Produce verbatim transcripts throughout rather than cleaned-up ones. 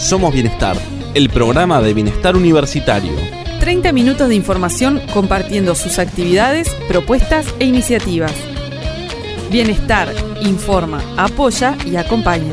Somos Bienestar, el programa de bienestar universitario. treinta minutos de información compartiendo sus actividades, propuestas e iniciativas. Bienestar, informa, apoya y acompaña.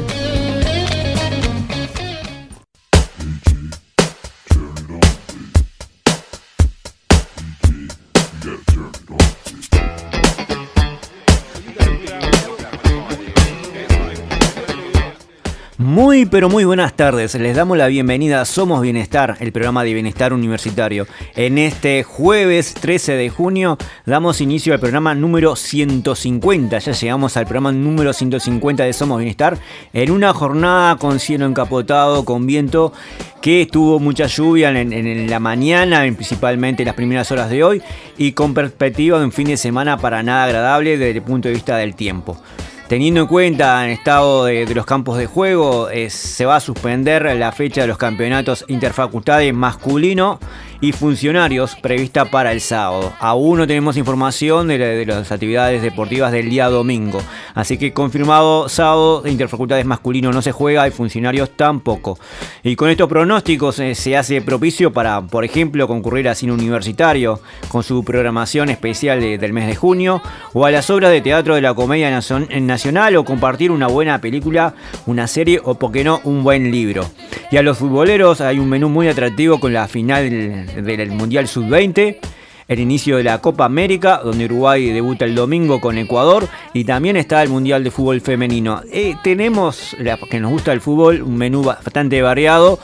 Muy pero muy buenas tardes, les damos la bienvenida a Somos Bienestar, el programa de bienestar universitario. En este jueves trece de junio damos inicio al programa número ciento cincuenta, ya llegamos al programa número ciento cincuenta de Somos Bienestar, en una jornada con cielo encapotado, con viento, que tuvo mucha lluvia en, en, en la mañana, principalmente en las primeras horas de hoy, y con perspectiva de un fin de semana para nada agradable desde el punto de vista del tiempo. Teniendo en cuenta el estado de, de los campos de juego, eh, se va a suspender la fecha de los campeonatos interfacultades masculino y funcionarios prevista para el sábado. Aún no tenemos información de, de las actividades deportivas del día domingo. Así que confirmado, sábado interfacultades masculino no se juega y funcionarios tampoco. Y con estos pronósticos eh, se hace propicio para, por ejemplo, concurrir a cine universitario con su programación especial de, del mes de junio, o a las obras de teatro de la Comedia Nacional, o compartir una buena película, una serie o, por qué no, un buen libro. Y a los futboleros hay un menú muy atractivo con la final del Mundial sub veinte, el inicio de la Copa América, donde Uruguay debuta el domingo con Ecuador, y también está el Mundial de Fútbol Femenino. Eh, tenemos, la, que nos gusta el fútbol, un menú bastante variado,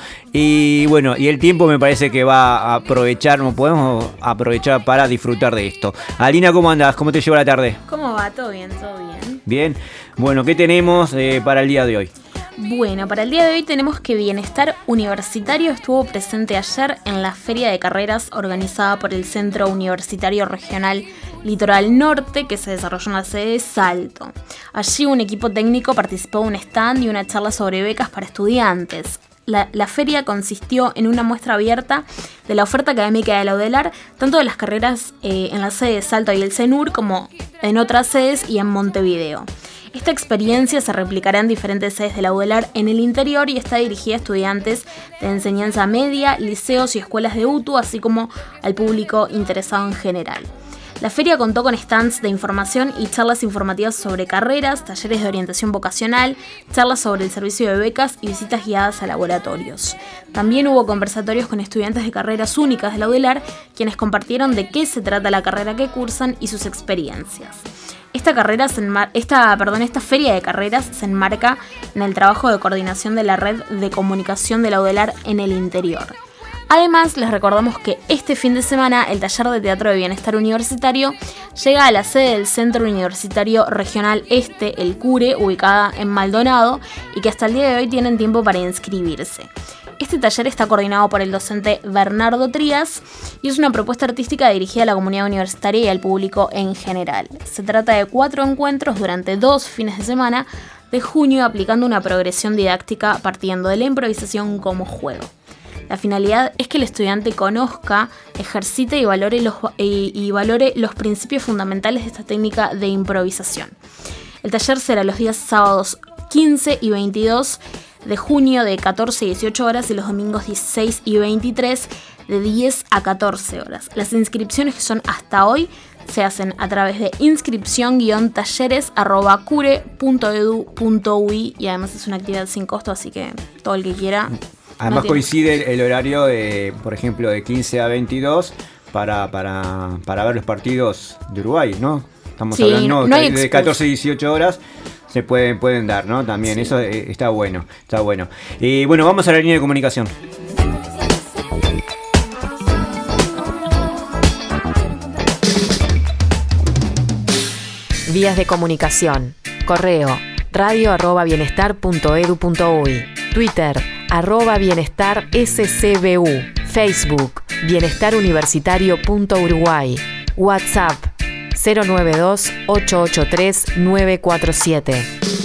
y bueno, y el tiempo me parece que va a aprovechar, no podemos aprovechar para disfrutar de esto. Alina, ¿cómo andás? ¿Cómo te lleva la tarde? ¿Cómo va? ¿Todo bien? ¿Todo bien? Bien. Bueno, ¿qué tenemos eh, para el día de hoy? Bueno, para el día de hoy tenemos que Bienestar Universitario estuvo presente ayer en la Feria de Carreras organizada por el Centro Universitario Regional Litoral Norte, que se desarrolló en la sede de Salto. Allí un equipo técnico participó de un stand y una charla sobre becas para estudiantes. La, la feria consistió en una muestra abierta de la oferta académica de la UDELAR, tanto de las carreras eh, en la sede de Salto y el CENUR como en otras sedes y en Montevideo. Esta experiencia se replicará en diferentes sedes de la UDELAR en el interior y está dirigida a estudiantes de enseñanza media, liceos y escuelas de U T U, así como al público interesado en general. La feria contó con stands de información y charlas informativas sobre carreras, talleres de orientación vocacional, charlas sobre el servicio de becas y visitas guiadas a laboratorios. También hubo conversatorios con estudiantes de carreras únicas de la UDELAR, quienes compartieron de qué se trata la carrera que cursan y sus experiencias. Esta, carrera se enmar- esta, perdón, esta feria de carreras se enmarca en el trabajo de coordinación de la red de comunicación de la UDELAR en el interior. Además, les recordamos que este fin de semana el taller de teatro de bienestar universitario llega a la sede del Centro Universitario Regional Este, el CURE, ubicada en Maldonado, y que hasta el día de hoy tienen tiempo para inscribirse. Este taller está coordinado por el docente Bernardo Trías y es una propuesta artística dirigida a la comunidad universitaria y al público en general. Se trata de cuatro encuentros durante dos fines de semana de junio, aplicando una progresión didáctica partiendo de la improvisación como juego. La finalidad es que el estudiante conozca, ejercite y valore los, y, y valore los principios fundamentales de esta técnica de improvisación. El taller será los días sábados quince y veintidós de junio de catorce a dieciocho horas y los domingos dieciséis y veintitrés de diez a catorce horas. Las inscripciones, que son hasta hoy, se hacen a través de inscripción-talleres arroba cure punto edu punto ui, y además es una actividad sin costo, así que todo el que quiera. Además no coincide el horario de, por ejemplo, de quince a veintidós para, para, para ver los partidos de Uruguay, ¿no? Estamos sí, hablando no hay de catorce a dieciocho horas. Se pueden, pueden dar, ¿no? También, sí. Eso eh, está bueno, está bueno. Y bueno, vamos a la línea de comunicación. Vías de comunicación. Correo radio arroba bienestar punto edu punto uy. Twitter arroba bienestar scbu. Facebook bienestar universitario punto uruguay. WhatsApp cero nueve dos ocho ocho tres nueve cuatro siete.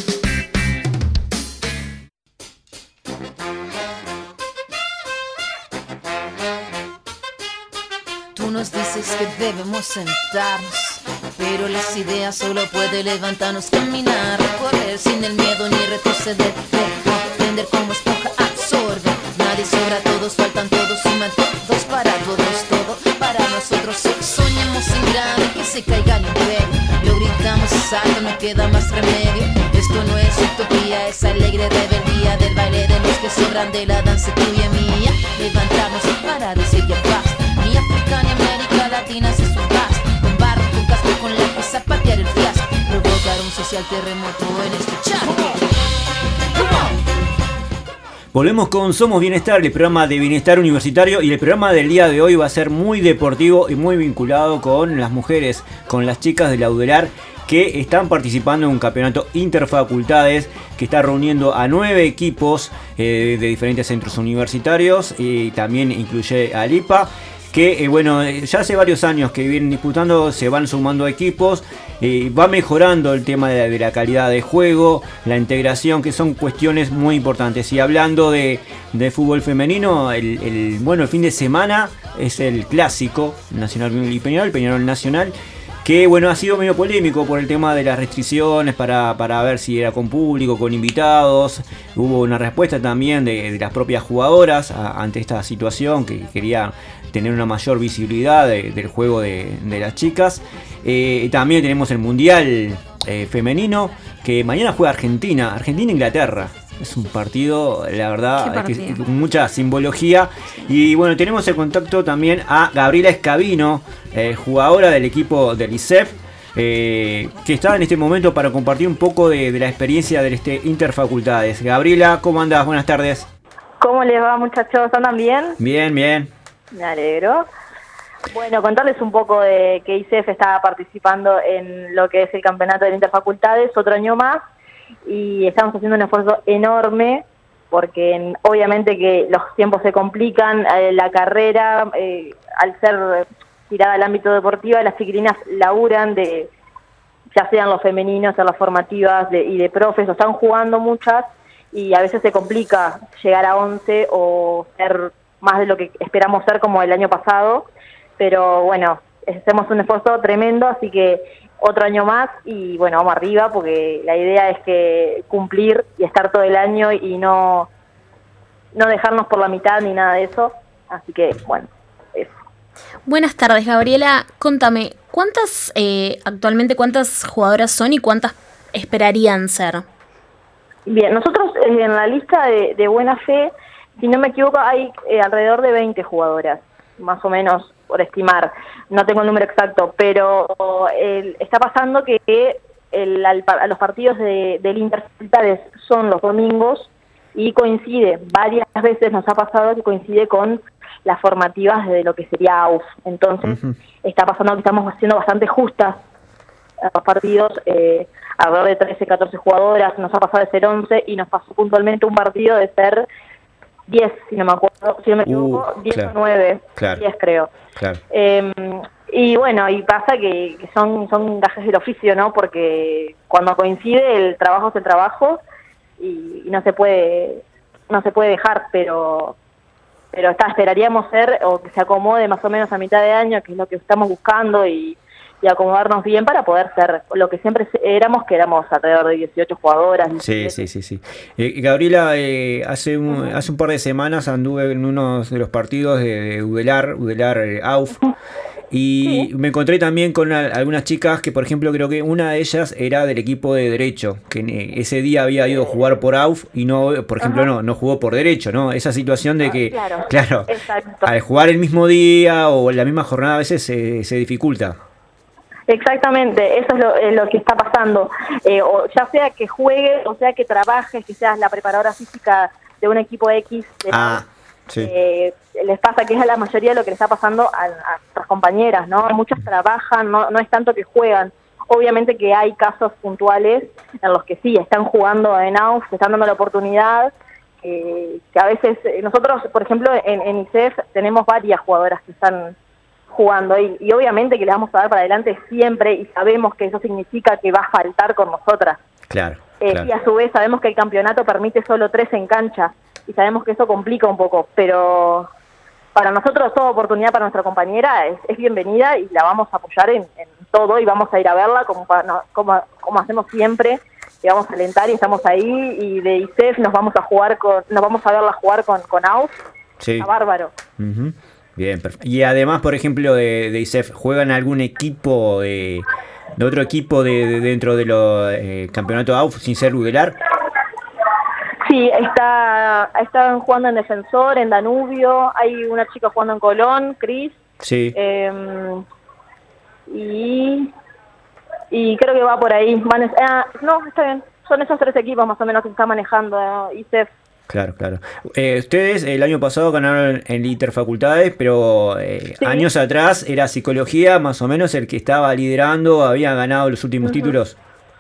Tú nos dices que debemos sentarnos, pero las ideas solo pueden levantarnos, caminar, recorrer sin el miedo ni retroceder, aprender como esponja absorbe nadie sobra, todos faltan, todos suman, todos para todos, todo para nosotros. Soñemos en grande, que se caiga el imperio, lo gritamos alto, no queda más remedio. Esto no es utopía, es alegre rebeldía del baile de los que sobran, de la danza tuya y mía. Levantarnos para decir ya basta, ni África ni América Latina se subasta. Con barro, con casco, con lápiz a patear el fiasco, provocar un social terremoto en este charco. Volvemos con Somos Bienestar, el programa de bienestar universitario, y el programa del día de hoy va a ser muy deportivo y muy vinculado con las mujeres, con las chicas de la UDELAR que están participando en un campeonato interfacultades que está reuniendo a nueve equipos eh, de diferentes centros universitarios y también incluye a Lipa. Que eh, bueno, ya hace varios años que vienen disputando, se van sumando equipos, eh, va mejorando el tema de la, de la calidad de juego, la integración, que son cuestiones muy importantes. Y hablando de, de fútbol femenino, el, el bueno el fin de semana es el clásico Nacional y Peñarol, Peñarol Nacional, que bueno, ha sido medio polémico por el tema de las restricciones para, para ver si era con público, con invitados. Hubo una respuesta también de, de las propias jugadoras a, ante esta situación, que quería tener una mayor visibilidad de, del juego de, de las chicas. Eh, también tenemos el Mundial eh, Femenino, que mañana juega Argentina, Argentina-Inglaterra. Es un partido, la verdad, que, con mucha simbología. Y bueno, tenemos el contacto también a Gabriela Escabino, eh, jugadora del equipo del I S E F, eh, que está en este momento para compartir un poco de, de la experiencia de este Interfacultades. Gabriela, ¿cómo andás? Buenas tardes. ¿Cómo les va, muchachos? ¿Andan bien? Bien, bien. Me alegro. Bueno, contarles un poco de que I S E F está participando en lo que es el campeonato de Interfacultades, otro año más. Y estamos haciendo un esfuerzo enorme porque obviamente que los tiempos se complican, eh, la carrera, eh, al ser tirada al ámbito deportivo, las chiquilinas laburan, de ya sean los femeninos, sean las formativas de, y de profes, o están jugando muchas y a veces se complica llegar a once o ser más de lo que esperamos ser como el año pasado, pero bueno, hacemos un esfuerzo tremendo, así que otro año más y bueno, vamos arriba porque la idea es que cumplir y estar todo el año y no, no dejarnos por la mitad ni nada de eso, así que bueno, eso. Buenas tardes, Gabriela, contame, ¿cuántas eh, actualmente cuántas jugadoras son y cuántas esperarían ser? Bien, nosotros eh, en la lista de, de buena fe, si no me equivoco, hay eh, alrededor de veinte jugadoras, más o menos, por estimar, no tengo el número exacto, pero eh, está pasando que el, al, a los partidos de, del Interfacultades son los domingos y coincide, varias veces nos ha pasado que coincide con las formativas de lo que sería A U F, entonces uh-huh. está pasando que estamos haciendo bastante justas a los partidos, eh, alrededor de trece, catorce jugadoras, nos ha pasado de ser once y nos pasó puntualmente un partido de ser diez, si no me acuerdo, si no me equivoco, uh, diez claro, o nueve, claro, diez creo. Claro. Eh, y bueno, y pasa que, que son son gajes del oficio, ¿no? Porque cuando coincide el trabajo es el trabajo y, y no se puede no se puede dejar, pero pero está, esperaríamos ser o que se acomode más o menos a mitad de año, que es lo que estamos buscando y y acomodarnos bien para poder ser lo que siempre éramos, que éramos alrededor de dieciocho jugadoras. Sí, sí, sí, sí. Eh, Gabriela, eh, hace un uh-huh. hace un par de semanas anduve en uno de los partidos de, de UDELAR, UDELAR eh, A U F, uh-huh. y sí. me encontré también con a, algunas chicas que, por ejemplo, creo que una de ellas era del equipo de Derecho, que eh, ese día había ido a jugar por A U F y no, por ejemplo, uh-huh. no no jugó por Derecho, ¿no? Esa situación de que, claro, claro al jugar el mismo día o la misma jornada a veces se, se dificulta. Exactamente, eso es lo, es lo que está pasando, eh, o ya sea que juegue, o sea que trabajes, que seas la preparadora física de un equipo X, de ah, sí. eh, les pasa que es a la mayoría de lo que le está pasando a, a nuestras compañeras, ¿no? Muchas trabajan, no, no es tanto que juegan, obviamente que hay casos puntuales en los que sí, están jugando en A U F, se están dando la oportunidad, eh, que a veces, nosotros, por ejemplo, en, en I S E F tenemos varias jugadoras que están jugando y, y obviamente que le vamos a dar para adelante siempre y sabemos que eso significa que va a faltar con nosotras. Claro, eh, claro. Y a su vez sabemos que el campeonato permite solo tres en cancha y sabemos que eso complica un poco, pero para nosotros toda oportunidad para nuestra compañera es, es bienvenida y la vamos a apoyar en, en todo y vamos a ir a verla como, para, no, como, como hacemos siempre, que vamos a alentar y estamos ahí, y de I S E F nos vamos a jugar con, nos vamos a verla jugar con, con A U F, Sí. está bárbaro. Uh-huh. Bien, perfecto. Y además, por ejemplo, de, de I S E F, ¿juegan algún equipo de, de otro equipo de, de dentro de los eh, campeonatos A U F sin ser Udelar? Sí, está, están jugando en Defensor, en Danubio, hay una chica jugando en Colón, Cris, Sí. eh, y, y creo que va por ahí. Van, ah, no, está bien, son esos tres equipos más o menos que está manejando eh, I S E F. Claro, claro. Eh, ustedes el año pasado ganaron en Interfacultades, pero eh, Sí. años atrás era Psicología más o menos el que estaba liderando, había ganado los últimos Uh-huh. títulos.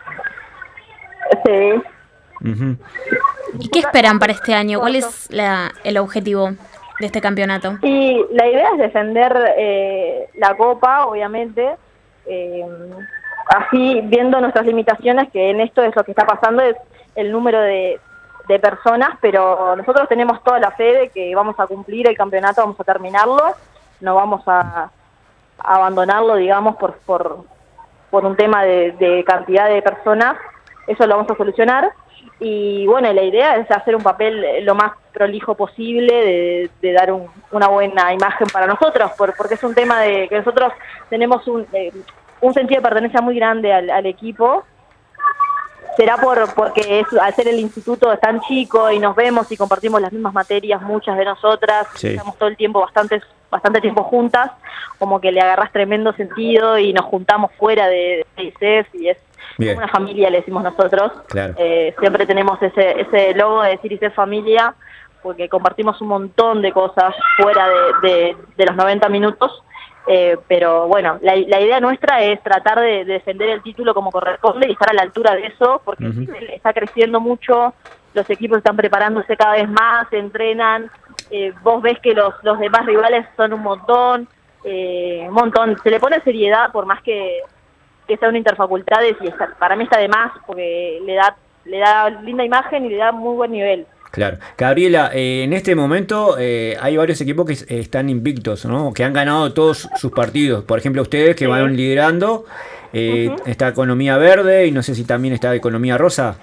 Sí. Uh-huh. ¿Y qué esperan para este año? ¿Cuál es la, el objetivo de este campeonato? Y la idea es defender eh, la Copa, obviamente, eh, así viendo nuestras limitaciones, que en esto es lo que está pasando, es el número de, de personas, pero nosotros tenemos toda la fe de que vamos a cumplir el campeonato, vamos a terminarlo, no vamos a, a abandonarlo, digamos, por, por, por un tema de, de cantidad de personas, eso lo vamos a solucionar. Y bueno, la idea es hacer un papel lo más prolijo posible, de, de dar un, una buena imagen para nosotros, por, porque es un tema de que nosotros tenemos un, eh, un sentido de pertenencia muy grande al, al equipo. Será por porque es, al ser el instituto es tan chico y nos vemos y compartimos las mismas materias, muchas de nosotras, Sí. estamos todo el tiempo bastante, bastante tiempo juntas, como que le agarrás tremendo sentido y nos juntamos fuera de, de I S E F y es Bien. como una familia, le decimos nosotros. Claro. Eh, siempre tenemos ese ese logo de decir I S E F familia, porque compartimos un montón de cosas fuera de, de, de los noventa minutos. Eh, pero bueno, la, la idea nuestra es tratar de, de defender el título como corresponde y estar a la altura de eso, porque Uh-huh. está creciendo mucho, los equipos están preparándose cada vez más, se entrenan, eh, vos ves que los, los demás rivales son un montón, eh, un montón, se le pone seriedad por más que, que sea una interfacultades y está, para mí está de más, porque le da, le da linda imagen y le da muy buen nivel. Claro. Gabriela, eh, en este momento eh, hay varios equipos que eh, están invictos, ¿no? Que han ganado todos sus partidos. Por ejemplo, ustedes que Sí. van liderando, eh, Uh-huh. está Economía Verde y no sé si también está Economía Rosa.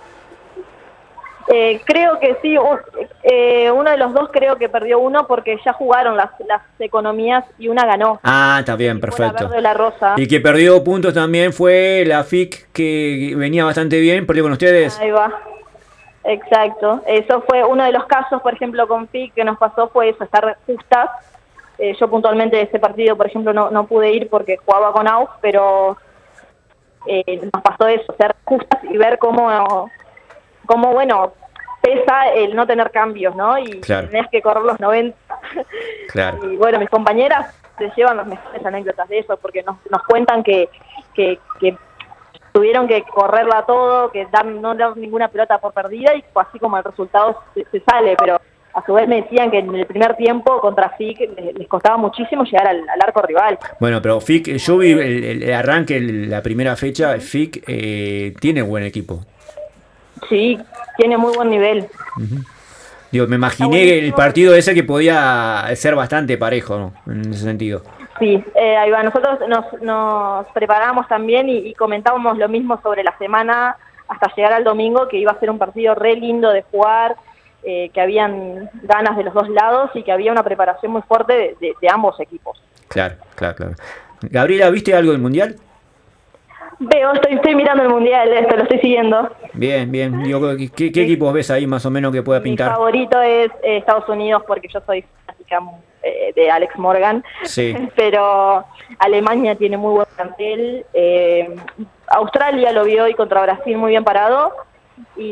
Eh, creo que sí, un- eh, uno de los dos creo que perdió uno porque ya jugaron las, las economías y una ganó. Ah, está bien, Fue la perfecto. verde o la rosa. Y que perdió puntos también fue la F I C, que venía bastante bien, perdió con ustedes. Ahí va. Exacto. Eso fue uno de los casos, por ejemplo, con F I C que nos pasó, fue eso, estar justas. Eh, yo puntualmente de ese partido, por ejemplo, no, no pude ir porque jugaba con A U F, pero eh, nos pasó eso, ser justas y ver cómo, cómo, bueno, pesa el no tener cambios, ¿no? Y Claro. tenés que correr los noventa. Claro. Y bueno, mis compañeras se llevan las mejores anécdotas de eso, porque nos, nos cuentan que, que, que tuvieron que correrla todo, que dar, no dar ninguna pelota por perdida, y así como el resultado se, se sale, pero a su vez me decían que en el primer tiempo contra F I C les, les costaba muchísimo llegar al, al arco rival. Bueno, pero F I C, yo vi el, el arranque, el- la primera fecha, F I C eh, tiene buen equipo. Sí, tiene muy buen nivel. Digo, me imaginé buenísimo. el partido ese que podía ser bastante parejo, ¿no? En ese sentido. Sí, eh, ahí va. Nosotros nos, nos preparamos también y, y comentábamos lo mismo sobre la semana hasta llegar al domingo, que iba a ser un partido re lindo de jugar, eh, que habían ganas de los dos lados y que había una preparación muy fuerte de, de, de ambos equipos. Claro, claro, claro. Gabriela, ¿viste algo del Mundial? Veo, estoy, estoy mirando el Mundial, esto lo estoy siguiendo. Bien, bien. Digo, ¿qué, qué equipos ves ahí más o menos que pueda Mi pintar? favorito es eh, Estados Unidos porque yo soy fanática eh, de Alex Morgan. Sí. Pero Alemania tiene muy buen plantel. Eh, Australia lo vio hoy contra Brasil muy bien parado. Y,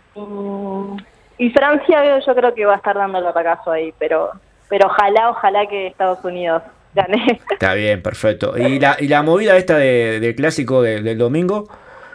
y Francia yo creo que va a estar dando el batacazo ahí. Pero, pero ojalá, ojalá que Estados Unidos gane. Está bien, perfecto. ¿Y la, y la movida esta de, del clásico de- del domingo?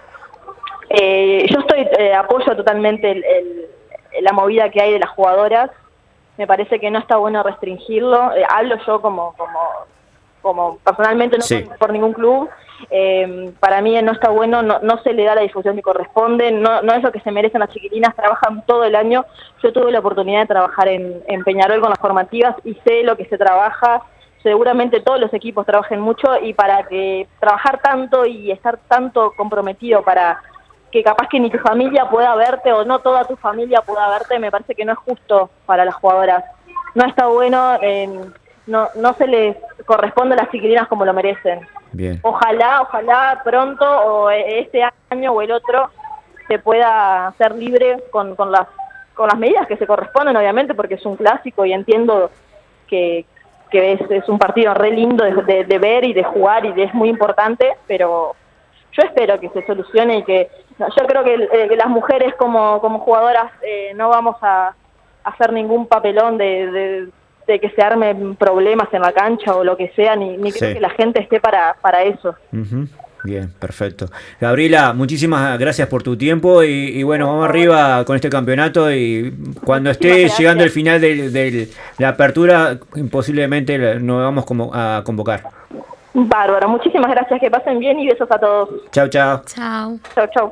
Eh, yo estoy eh, apoyo totalmente el, el- la movida que hay de las jugadoras. Me parece que no está bueno restringirlo. Eh, hablo yo como como como personalmente, no Sí. por, por ningún club. Eh, para mí no está bueno, no, no se le da la difusión que corresponde, no, no es lo que se merecen las chiquilinas, trabajan todo el año. Yo tuve la oportunidad de trabajar en, en Peñarol con las formativas y sé lo que se trabaja. Seguramente todos los equipos trabajen mucho y para que trabajar tanto y estar tanto comprometido para que capaz que ni tu familia pueda verte o no toda tu familia pueda verte, me parece que no es justo para las jugadoras. No está bueno, eh, no, no se les corresponde a las chiquilinas como lo merecen. Bien. Ojalá, ojalá pronto o este año o el otro se pueda ser libre con, con las con las medidas que se corresponden, obviamente, porque es un clásico y entiendo que, que es, es un partido re lindo de, de, de ver y de jugar y de, es muy importante, pero yo espero que se solucione y que no, yo creo que, eh, que las mujeres como, como jugadoras eh, no vamos a, a hacer ningún papelón de, de, de que se armen problemas en la cancha o lo que sea, ni, ni creo sí. que la gente esté para, para eso. Uh-huh. Bien, perfecto. Gabriela, muchísimas gracias por tu tiempo y, y bueno, vamos arriba con este campeonato y cuando esté llegando el final de, de la apertura, posiblemente nos vamos a convocar. Bárbaro, muchísimas gracias, que pasen bien y besos a todos. Chao, chao. Chao. Chao, chao.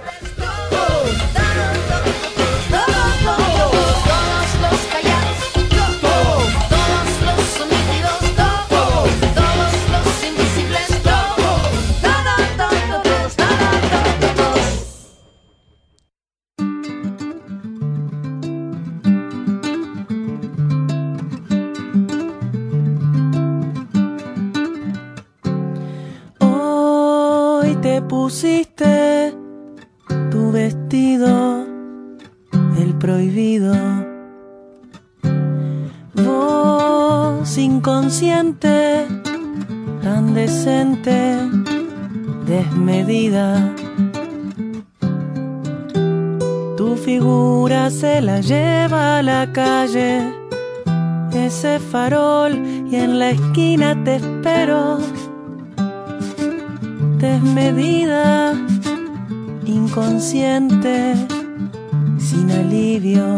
Pusiste tu vestido, el prohibido. Vos inconsciente, tan decente, desmedida. Tu figura se la lleva a la calle, ese farol, y en la esquina te espero. Desmedida, inconsciente, sin alivio.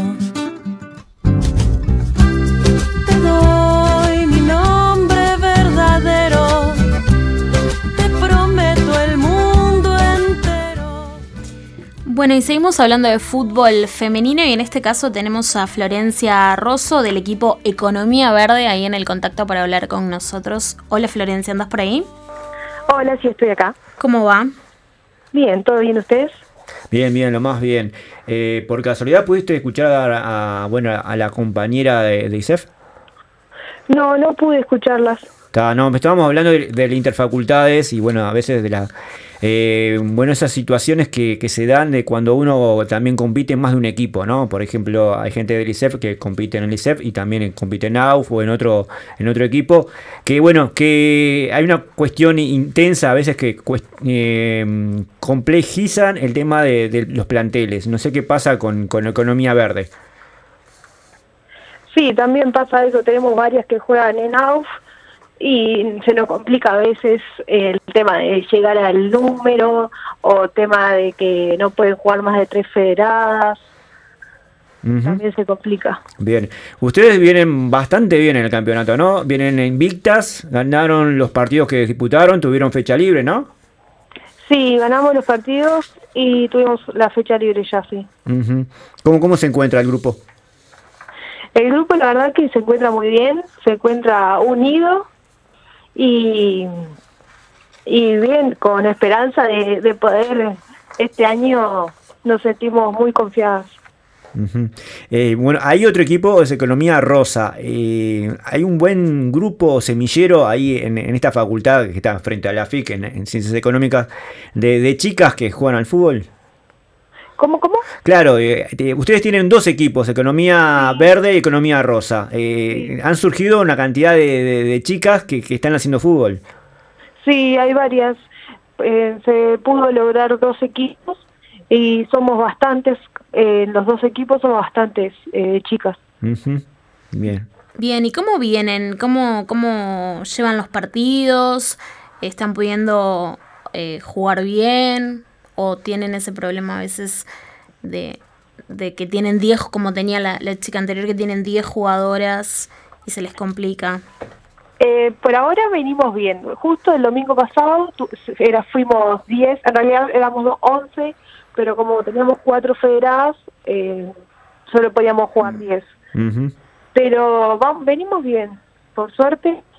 Te doy mi nombre verdadero, te prometo el mundo entero. Bueno, y seguimos hablando de fútbol femenino y en este caso tenemos a Florencia Rosso del equipo Economía Verde ahí en el contacto para hablar con nosotros. Hola Florencia, ¿andás por ahí? Hola, sí, estoy acá. ¿Cómo va? Bien, ¿todo bien ustedes? Bien, bien, lo más bien. Eh, ¿Por casualidad pudiste escuchar a, a, bueno, a la compañera de, de I S E F? No, no pude escucharlas. Está, no, estábamos hablando de, de las interfacultades y bueno, a veces de la, eh, bueno, esas situaciones que, que se dan de cuando uno también compite en más de un equipo, ¿no? Por ejemplo, hay gente del I S E F que compite en el I S E F y también compite en A U F o en otro, en otro equipo, que bueno, que hay una cuestión intensa a veces que eh, complejizan el tema de, de los planteles. No sé qué pasa con, con Economía Verde. Sí, también pasa eso, tenemos varias que juegan en A U F y se nos complica a veces el tema de llegar al número o tema de que no pueden jugar más de tres federadas. Uh-huh. También se complica. Bien, ustedes vienen bastante bien en el campeonato, ¿no? Vienen invictas, ganaron los partidos que disputaron, tuvieron fecha libre, ¿no? Sí, ganamos los partidos y tuvimos la fecha libre ya, sí. Uh-huh. ¿Cómo, ¿Cómo se encuentra el grupo? El grupo la verdad que se encuentra muy bien, se encuentra unido y, y bien, con esperanza de, de poder, este año nos sentimos muy confiados. Uh-huh. Eh, bueno, hay otro equipo, es Economía Rosa. Eh, hay un buen grupo semillero ahí en, en esta facultad que está frente a la F I C, en, en Ciencias Económicas, de, de chicas que juegan al fútbol. ¿Cómo, cómo? Claro, eh, eh, ustedes tienen dos equipos, Economía Verde y Economía Rosa. Eh, han surgido una cantidad de, de, de chicas que, que están haciendo fútbol. Sí, hay varias. Eh, se pudo lograr dos equipos y somos bastantes, eh, los dos equipos somos bastantes eh, chicas. Uh-huh. Bien. Bien, ¿y cómo vienen? ¿Cómo, cómo llevan los partidos? ¿Están pudiendo eh, jugar bien? ¿O tienen ese problema a veces de, de que tienen diez, como tenía la, la chica anterior, que tienen diez jugadoras y se les complica? Eh, por ahora venimos bien. Justo el domingo pasado tu, era, fuimos diez, en realidad éramos once, pero como teníamos cuatro federadas, eh, solo podíamos jugar diez. Uh-huh. Pero vamos, venimos bien, por suerte.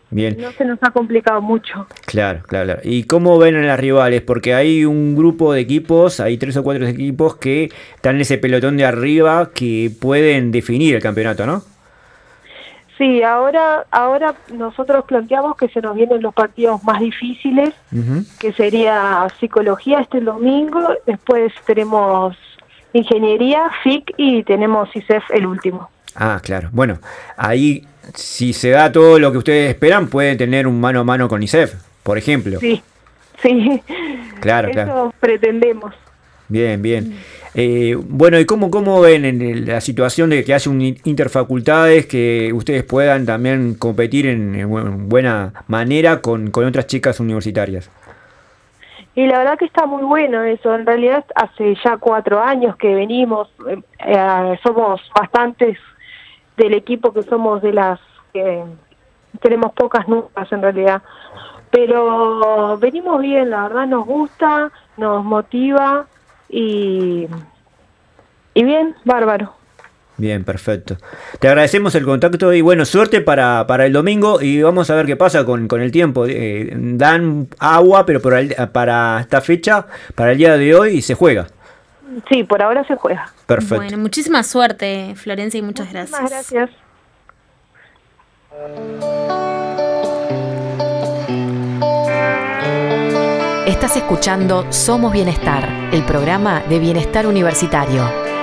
Bien. No se nos ha complicado mucho. Claro, claro, claro. ¿Y cómo ven a las rivales? Porque hay un grupo de equipos, hay tres o cuatro equipos que están en ese pelotón de arriba que pueden definir el campeonato, ¿no? Sí, ahora ahora nosotros planteamos que se nos vienen los partidos más difíciles, uh-huh. que sería psicología este domingo, después tenemos ingeniería, F I C y tenemos I C E F el último. Ah, claro. Bueno, ahí si se da todo lo que ustedes esperan, pueden tener un mano a mano con I C E F, por ejemplo. Sí, sí. Claro, Eso claro. pretendemos. Bien, bien. Eh, bueno, ¿y cómo, cómo ven en el, la situación de que haya un interfacultades, que ustedes puedan también competir en, en buena manera con, con otras chicas universitarias? Y la verdad que está muy bueno eso. En realidad hace ya cuatro años que venimos, eh, somos bastantes del equipo que somos de las que tenemos pocas nuevas en realidad. Pero venimos bien, la verdad nos gusta, nos motiva y, y bien, bárbaro. Bien, perfecto. Te agradecemos el contacto y bueno, suerte para, para el domingo y vamos a ver qué pasa con, con el tiempo. Eh, dan agua, pero para, el, para esta fecha, para el día de hoy, se juega. Sí, por ahora se juega. Perfecto. Bueno, muchísima suerte, Florencia, y muchas gracias. Muchas gracias. Estás escuchando Somos Bienestar, el programa de bienestar universitario.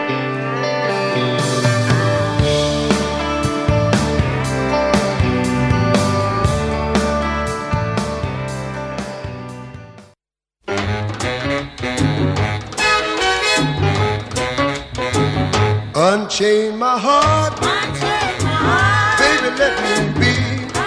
Unchain my heart, Unchain my heart. Baby, let me be.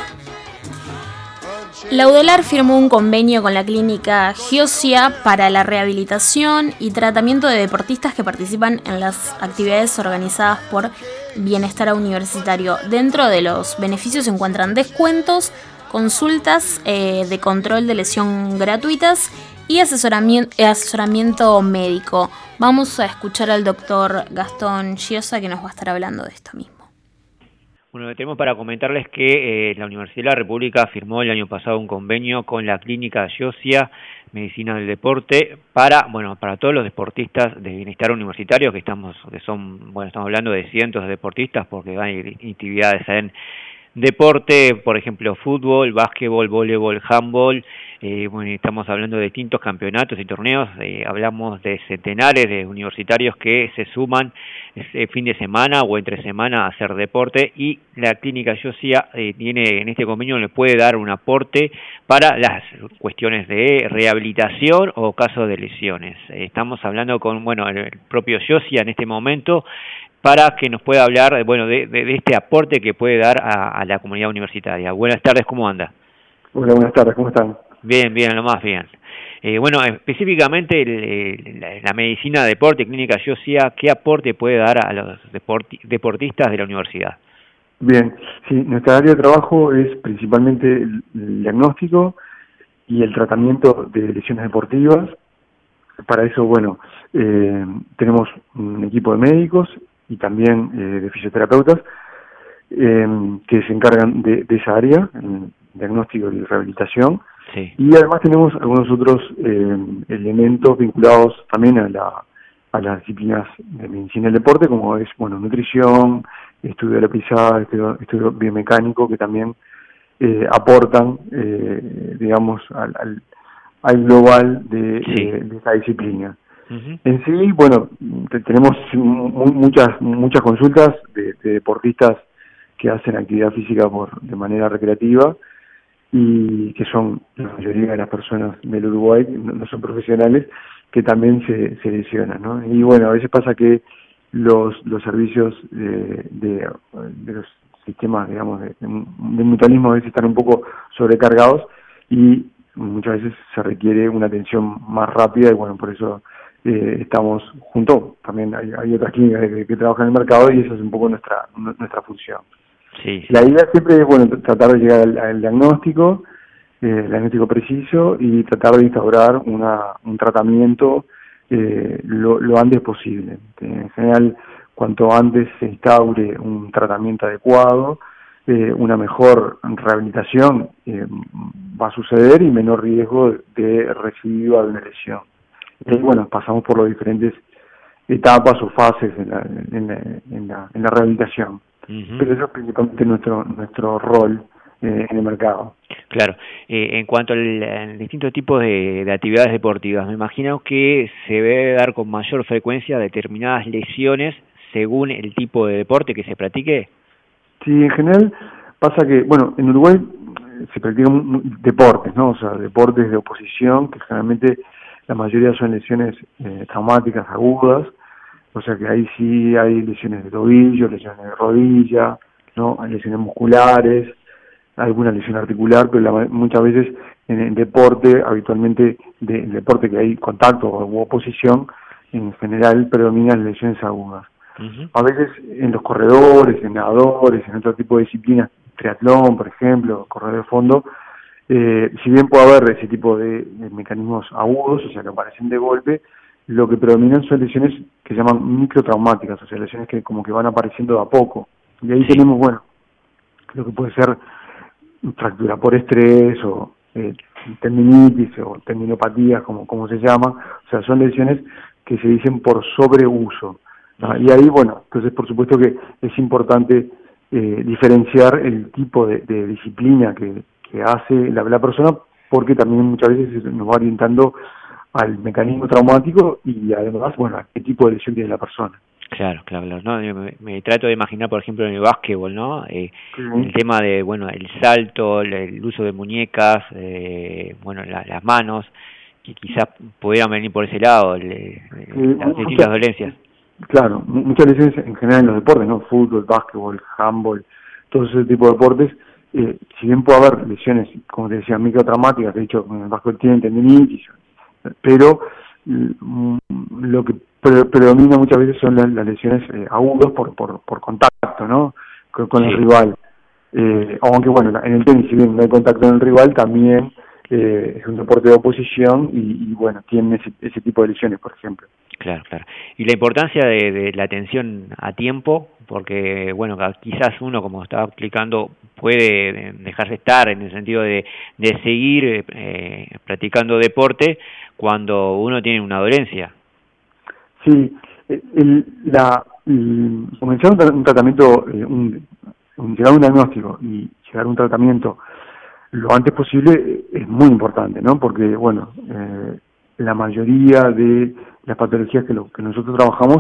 La UDELAR firmó un convenio con la clínica Giosia para la rehabilitación y tratamiento de deportistas que participan en las actividades organizadas por Bienestar Universitario. Dentro de los beneficios se encuentran descuentos, consultas eh, de control de lesión gratuitas y asesoramiento, asesoramiento médico. Vamos a escuchar al doctor Gastón Giosa, que nos va a estar hablando de esto mismo. Bueno, tenemos para comentarles que eh, la Universidad de la República firmó el año pasado un convenio con la clínica Giosia Medicina del Deporte para, bueno, para todos los deportistas de bienestar universitario, que estamos, que son, bueno, estamos hablando de cientos de deportistas porque hay actividades en deporte, por ejemplo, fútbol, básquetbol, voleibol, handball. Eh, bueno, estamos hablando de distintos campeonatos y torneos, eh, hablamos de centenares de universitarios que se suman ese fin de semana o entre semana a hacer deporte, y la clínica Giosia eh, tiene en este convenio le puede dar un aporte para las cuestiones de rehabilitación o casos de lesiones. Eh, estamos hablando con, bueno, el propio Giosia en este momento para que nos pueda hablar, bueno, de, de, de este aporte que puede dar a, a la comunidad universitaria. Buenas tardes, ¿cómo anda? Hola, buenas tardes, ¿cómo están? Bien, bien, lo más bien. Eh, bueno, específicamente el, la, la medicina de deporte, clínica Giosia, ¿qué aporte puede dar a los deporti- deportistas de la universidad? Bien, sí, nuestra área de trabajo es principalmente el, el diagnóstico y el tratamiento de lesiones deportivas. Para eso, bueno, eh, tenemos un equipo de médicos y también eh, de fisioterapeutas eh, que se encargan de, de esa área, el diagnóstico y rehabilitación. Sí. Y además tenemos algunos otros eh, elementos vinculados también a la a las disciplinas de medicina del deporte, como es, bueno, nutrición, estudio de la pisada, estudio, estudio biomecánico, que también eh, aportan, eh, digamos, al, al, al global de, sí. de, de esta disciplina. Uh-huh. En sí, bueno, te, tenemos mu- muchas muchas consultas de, de deportistas que hacen actividad física por de manera recreativa, y que son la mayoría de las personas del Uruguay, no, no son profesionales, que también se, se lesionan, ¿no? Y bueno, a veces pasa que los los servicios de, de, de los sistemas, digamos, de, de mutualismo a veces están un poco sobrecargados y muchas veces se requiere una atención más rápida, y bueno, por eso eh, estamos junto, también hay, hay otras clínicas que, que trabajan en el mercado, y esa es un poco nuestra nuestra función. Sí. La idea siempre es, bueno, tratar de llegar al, al diagnóstico, eh, el diagnóstico preciso, y tratar de instaurar una, un tratamiento eh, lo, lo antes posible. En general, cuanto antes se instaure un tratamiento adecuado, eh, una mejor rehabilitación eh, va a suceder y menor riesgo de recidiva de una lesión. Y bueno, pasamos por las diferentes etapas o fases en la, en la, en la, en la rehabilitación. Uh-huh. Pero eso es principalmente nuestro, nuestro rol eh, en el mercado. Claro. Eh, en cuanto al, al distintos tipos de, de actividades deportivas, me imagino que se debe dar con mayor frecuencia determinadas lesiones según el tipo de deporte que se practique. Sí, en general pasa que, bueno, en Uruguay se practican deportes, ¿no? O sea, deportes de oposición, que generalmente la mayoría son lesiones eh, traumáticas agudas, o sea que ahí sí hay lesiones de tobillo, lesiones de rodilla, ¿no? Hay lesiones musculares, alguna lesión articular, pero la, muchas veces en el deporte, habitualmente de, en deporte que hay contacto o oposición, en general predominan lesiones agudas. Uh-huh. A veces en los corredores, en nadadores, en otro tipo de disciplinas, triatlón, por ejemplo, correr de fondo, eh, si bien puede haber ese tipo de, de mecanismos agudos, o sea, que aparecen de golpe, lo que predominan son lesiones que se llaman microtraumáticas, o sea, lesiones que como que van apareciendo de a poco. Y ahí tenemos, bueno, lo que puede ser fractura por estrés o eh, tendinitis o tendinopatías, como, como se llama, o sea, son lesiones que se dicen por sobreuso. ¿No? Y ahí, bueno, entonces por supuesto que es importante eh, diferenciar el tipo de, de disciplina que, que hace la, la persona, porque también muchas veces nos va orientando al mecanismo traumático y además, bueno, a qué tipo de lesión tiene la persona. Claro, claro, claro. No, me, me trato de imaginar, por ejemplo, en el básquetbol, ¿no? Eh, sí. El tema de, bueno, el salto, el, el uso de muñecas, eh, bueno, la, las manos, que quizás pudieran venir por ese lado, el, sí, las distintas dolencias. Claro, muchas lesiones en general en los deportes, ¿no? Fútbol, básquetbol, handball, todo ese tipo de deportes. Eh, si bien puede haber lesiones, como te decía, microtraumáticas, de hecho, en el básquetbol tienen tendinitis, pero mm, lo que pre predomina muchas veces son las, las lesiones eh, agudas por, por, por contacto, ¿no? Con, con sí. el rival. Eh, aunque, bueno, en el tenis, si bien no hay contacto con el rival, también eh, es un deporte de oposición y, y bueno, tienen ese, ese tipo de lesiones, por ejemplo. Claro, claro. Y la importancia de, de la atención a tiempo, porque, bueno, quizás uno, como estaba explicando, puede dejarse estar en el sentido de, de seguir eh, practicando deporte cuando uno tiene una dolencia. Sí, el, la, el, comenzar un, un tratamiento, eh, un, un, llegar a un diagnóstico y llegar a un tratamiento lo antes posible es muy importante, ¿no? Porque, bueno, eh, la mayoría de las patologías que, lo, que nosotros trabajamos,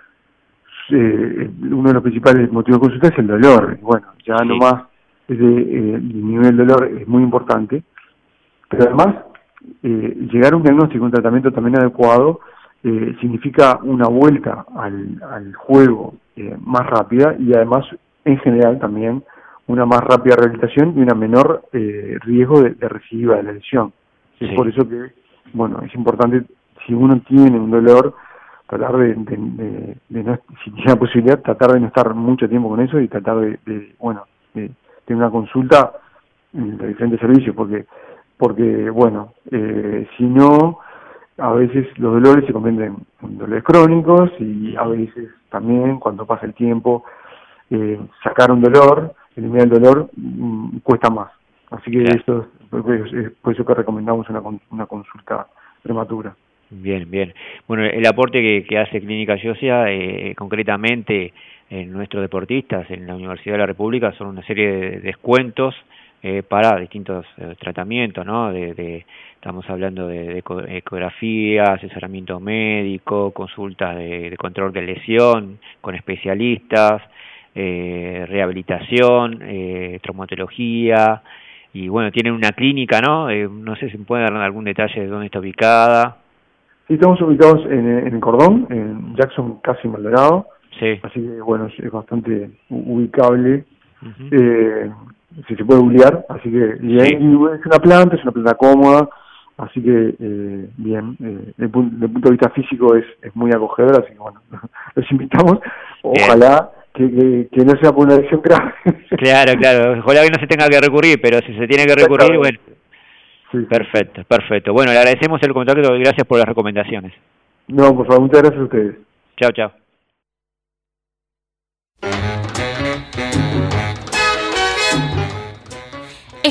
eh, uno de los principales motivos de consulta es el dolor. Bueno, ya sí. nomás ese, eh, el nivel del dolor es muy importante, pero además eh, llegar a un diagnóstico, un tratamiento también adecuado, eh, significa una vuelta al, al juego eh, más rápida y además, en general, también una más rápida rehabilitación y una menor eh, riesgo de, de recidiva de la lesión. Sí. Es por eso que, bueno, es importante, si uno tiene un dolor, tratar de, de, de, de no, si tiene la posibilidad, tratar de no estar mucho tiempo con eso y tratar de, de bueno, de tener una consulta en los diferentes servicios, porque, porque bueno, eh, si no, a veces los dolores se convierten en dolores crónicos y a veces también, cuando pasa el tiempo, eh, sacar un dolor, eliminar el dolor, mmm, cuesta más. Así que claro. Esto es, es por eso que recomendamos una, una consulta prematura. Bien, bien. Bueno, el aporte que, que hace Clínica Giosia, eh, concretamente en nuestros deportistas en la Universidad de la República, son una serie de descuentos eh, para distintos eh, tratamientos, ¿no? De, de, estamos hablando de, de ecografía, asesoramiento médico, consultas de, de control de lesión con especialistas, eh, rehabilitación, eh, traumatología, y bueno, tienen una clínica, ¿no? Eh, no sé si me puede dar algún detalle de dónde está ubicada. Sí, estamos ubicados en, en Cordón, en Jackson, casi Maldonado. Sí. Así que, bueno, es, es bastante ubicable. Uh-huh. eh, si se puede googlear. Así que, y, sí. y es una planta, es una planta cómoda. Así que, eh, bien, eh, desde el punto de vista físico es, es muy acogedor. Así que, bueno, los invitamos. Ojalá que, que, que no sea por una lesión grave. Claro, claro. Ojalá que no se tenga que recurrir, pero si se tiene que recurrir, bueno. Sí, sí. Perfecto, perfecto. Bueno, le agradecemos el contacto y gracias por las recomendaciones. No, por favor, muchas gracias a ustedes. Chao, chao.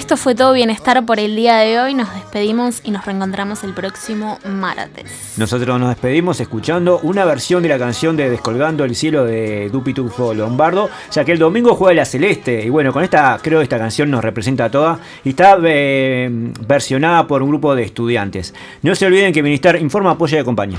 esto fue todo Bienestar por el día de hoy. Nos despedimos y nos reencontramos el próximo martes. Nosotros nos despedimos escuchando una versión de la canción de Descolgando el cielo de Dupitufo Lombardo, ya que el domingo juega la Celeste. Y bueno, con esta, creo que esta canción nos representa a todas y está eh, versionada por un grupo de estudiantes. No se olviden que Bienestar informa, apoya y acompaña.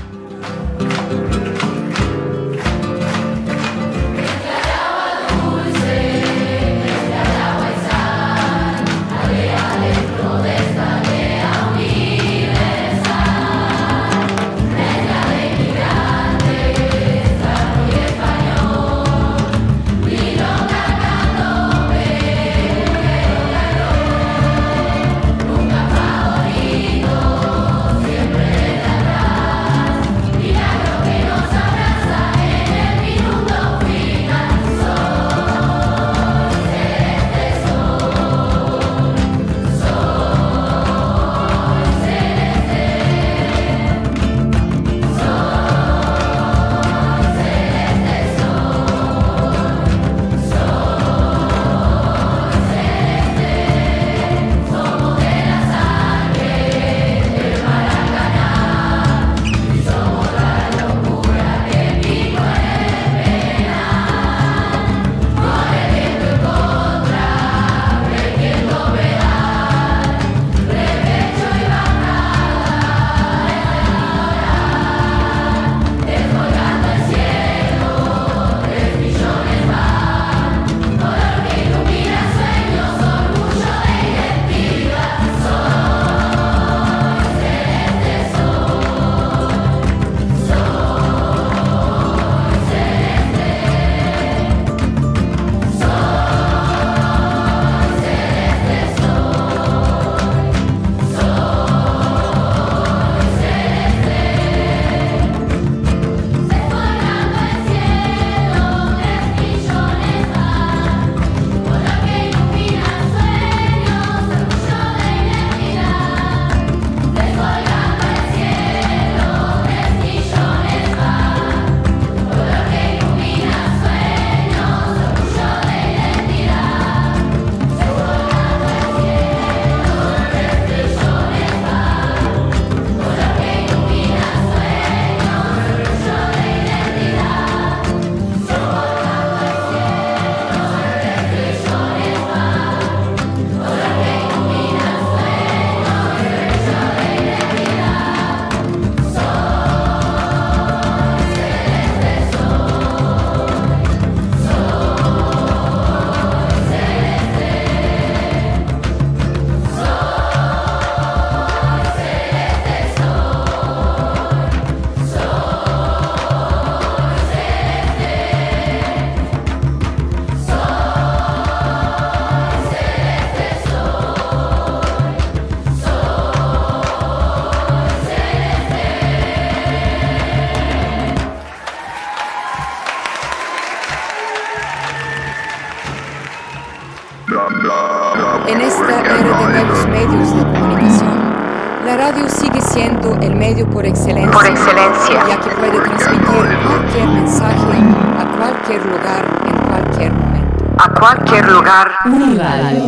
En esta era de nuevos medios de comunicación, la radio sigue siendo el medio por excelencia, por excelencia, ya que puede transmitir cualquier mensaje a cualquier lugar, en cualquier momento. A cualquier lugar.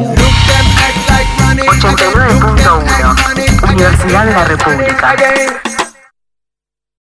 ochenta y nueve punto uno Universidad de la República.